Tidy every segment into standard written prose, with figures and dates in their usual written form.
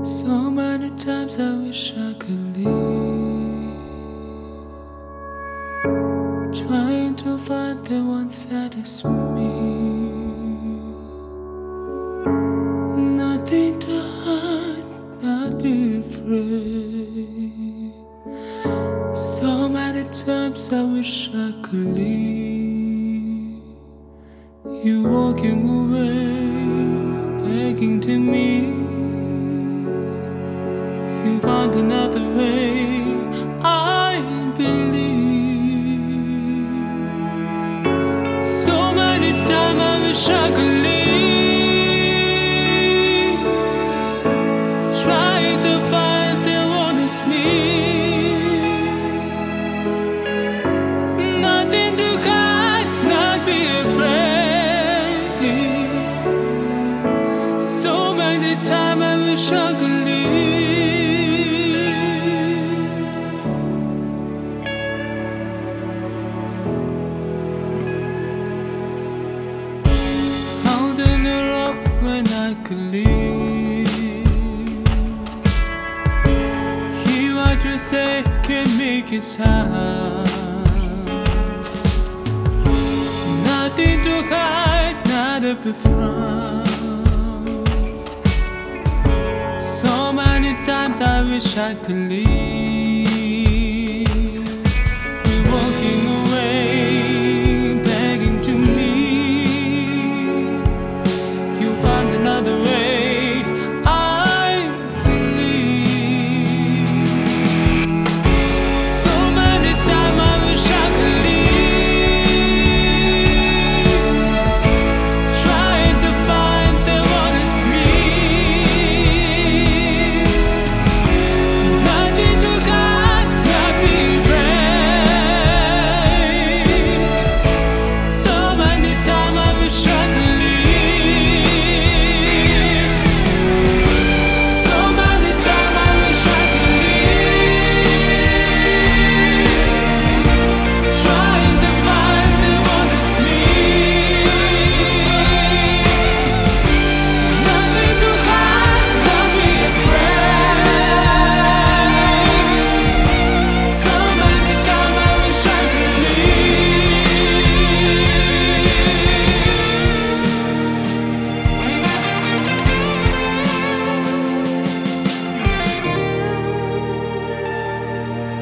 So many times I wish I could leave, trying to find the one that is me. Nothing to hide, not be afraid. So many times I wish I could leave, you walking away, begging to me. You found another way, I believe. So many times I wish I could leave, trying to find the one who's me. Nothing to hide, not be afraid. So many times I wish I could leave. When I could leave, hear what you say can make it sound. Nothing to hide, not up the front. So many times I wish I could leave, we walking away, begging to me. Another way, I believe. So many times I wish I could leave, trying to find the one is me. Nothing to hide, not be afraid. So many times I wish I could leave.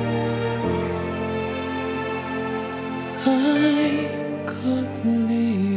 I could leave.